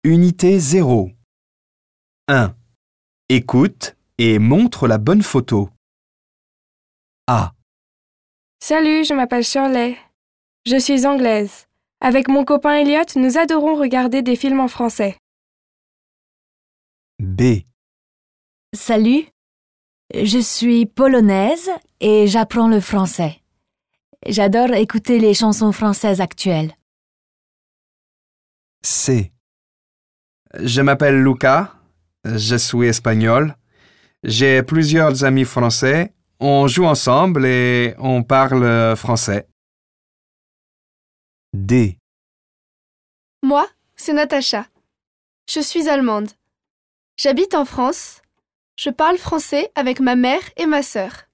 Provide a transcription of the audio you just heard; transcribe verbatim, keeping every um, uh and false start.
Unité zéro. un. Écoute et montre la bonne photo. A. Salut, je m'appelle Shirley. Je suis anglaise. Avec mon copain Elliot, nous adorons regarder des films en français. B. Salut, je suis polonaise et j'apprends le français. J'adore écouter les chansons françaises actuelles. C. Je m'appelle Luca, je suis espagnol. J'ai plusieurs amis français. On joue ensemble et on parle français. D. Moi, c'est Natacha. Je suis allemande. J'habite en France. Je parle français avec ma mère et ma sœur.